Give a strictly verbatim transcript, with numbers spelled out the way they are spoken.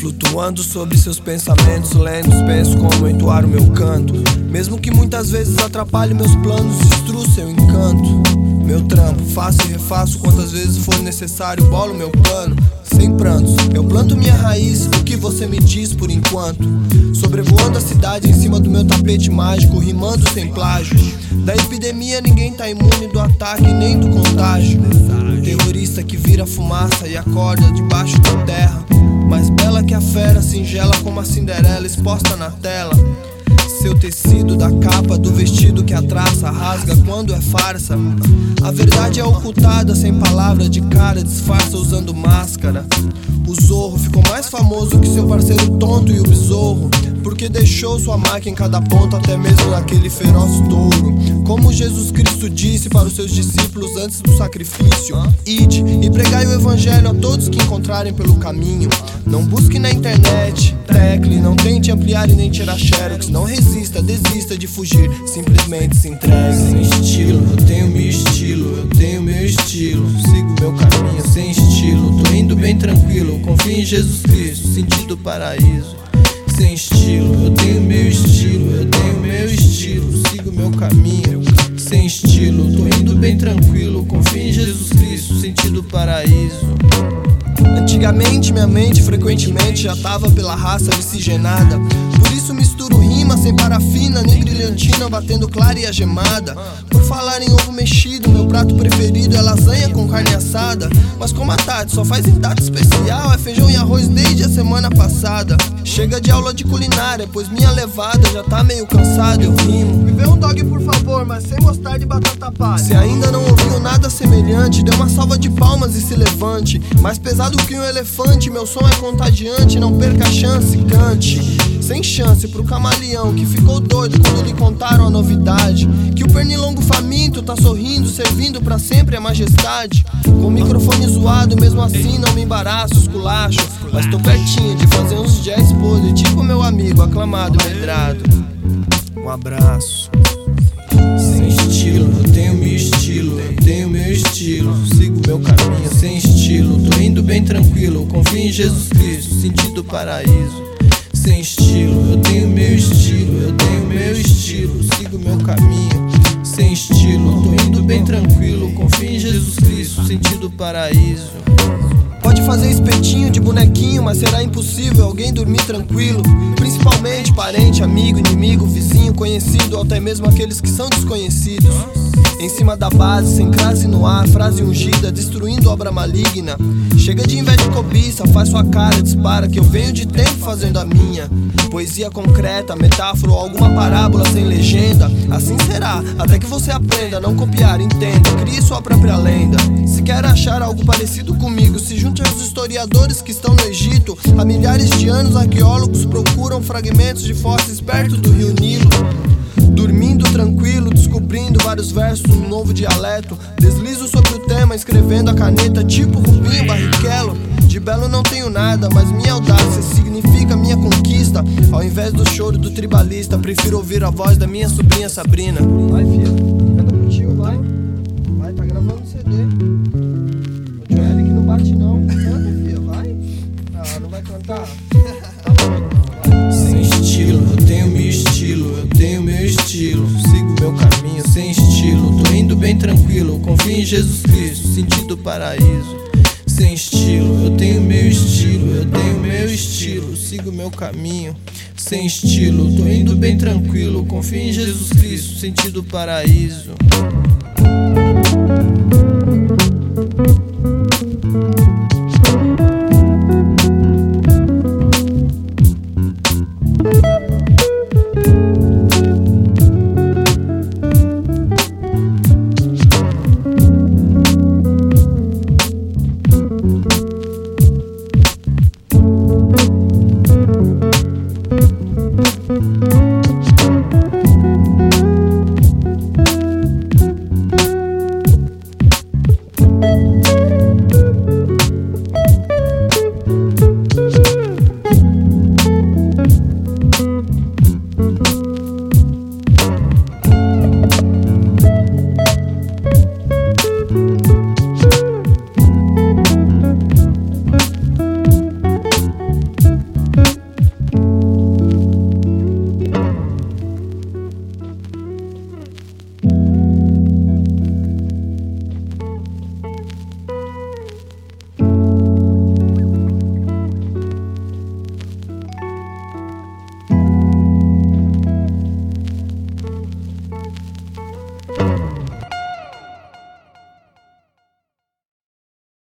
Flutuando sobre seus pensamentos lentos, penso como entoar o meu canto, mesmo que muitas vezes atrapalhe meus planos, destrua seu encanto. Meu trampo, faço e refaço quantas vezes for necessário, bolo meu plano, sem prantos. Eu planto minha raiz, o que você me diz por enquanto? Sobrevoando a cidade em cima do meu tapete mágico, rimando sem plágio. Da epidemia ninguém tá imune do ataque nem do contágio. Terrorista que vira fumaça e acorda debaixo da terra, mais bela que a fera, singela como a Cinderela exposta na tela. Seu tecido da capa do vestido que a traça rasga quando é farsa. A verdade é ocultada sem palavra de cara, disfarça usando máscara. O Zorro ficou mais famoso que seu parceiro tonto e o besouro, porque deixou sua marca em cada ponta, até mesmo naquele feroz touro. Como Jesus Cristo disse para os seus discípulos antes do sacrifício: ide e pregai o evangelho a todos que encontrarem pelo caminho. Não busque na internet, tecle, não tente ampliar e nem tirar xerox. Não resista, desista de fugir, simplesmente se entregue. Sem estilo, eu tenho meu estilo, eu tenho meu estilo. Sigo meu caminho sem estilo, tô indo bem tranquilo. Confio em Jesus Cristo, sentido paraíso. Sem estilo, eu tenho meu estilo, eu tenho meu estilo. Sigo meu caminho sem estilo, tô indo bem tranquilo. Confio em Jesus Cristo, sentido paraíso. Antigamente minha mente frequentemente já tava pela raça miscigenada, por isso misturo rima sem parafina nem brilhantina, batendo clara e agemada. Por falar em ovo mexido, meu prato preferido é lasanha com carne assada. Mas como a Tati só faz em data especial, é feijão e arroz desde a semana passada. Chega de aula de culinária, pois minha levada já tá meio cansada, eu rimo. Me vê um dog por favor, mas sem mostarda e batata palha. Se ainda não ouviu nada semelhante, dê uma salva de palmas e se levante. Mais pesado que um elefante, meu som é contagiante, não perca a chance, cante. Sem chance pro camaleão que ficou doido quando lhe contaram a novidade, que o pernilongo faminto tá sorrindo, servindo pra sempre a majestade. Com o microfone zoado, mesmo assim não me embaraço, esculacho, mas tô pertinho de fazer uns jazz podre, tipo meu amigo aclamado medrado. Um abraço. Sem estilo, eu tenho meu estilo, eu tenho meu estilo. Sigo meu caminho sem estilo, tô indo bem tranquilo. Confio em Jesus Cristo, sentido paraíso. Sem estilo, eu tenho meu estilo, eu tenho meu estilo. Sigo meu caminho sem estilo, tô indo bem tranquilo. Confio em Jesus Cristo, sentido paraíso. Pode fazer espetinho de bonequinho, mas será impossível alguém dormir tranquilo. Principalmente parente, amigo, inimigo, vizinho, conhecido, ou até mesmo aqueles que são desconhecidos. Em cima da base, sem crase no ar, frase ungida, destruindo obra maligna. Chega de inveja e cobiça, faz sua cara, dispara, que eu venho de tempo fazendo a minha. Poesia concreta, metáfora ou alguma parábola sem legenda. Assim será, até que você aprenda a não copiar, entenda, crie sua própria lenda. Se quer achar algo parecido comigo, se junte aos historiadores que estão no Egito. Há milhares de anos arqueólogos procuram fragmentos de fósseis perto do rio Nilo. Dormindo tranquilo, descobrindo vários versos num novo dialeto. Deslizo sobre o tema, escrevendo a caneta tipo Rubinho Barrichello. De belo não tenho nada, mas minha audácia significa minha conquista. Ao invés do choro do tribalista, prefiro ouvir a voz da minha sobrinha Sabrina. Vai, filha, canta contigo, vai. Vai, tá gravando C D. O Joel que não bate não. Canta, filha, vai. Ah, não vai cantar? Tá bom, vai. Sem estilo, eu tenho meu estilo, eu tenho meu estilo. Sigo meu caminho sem estilo, tô indo bem tranquilo. Confio em Jesus Cristo, sentido paraíso. Sem estilo, eu tenho meu estilo, eu tenho meu estilo. Sigo meu caminho sem estilo, tô indo bem tranquilo. Confio em Jesus Cristo, sentido paraíso.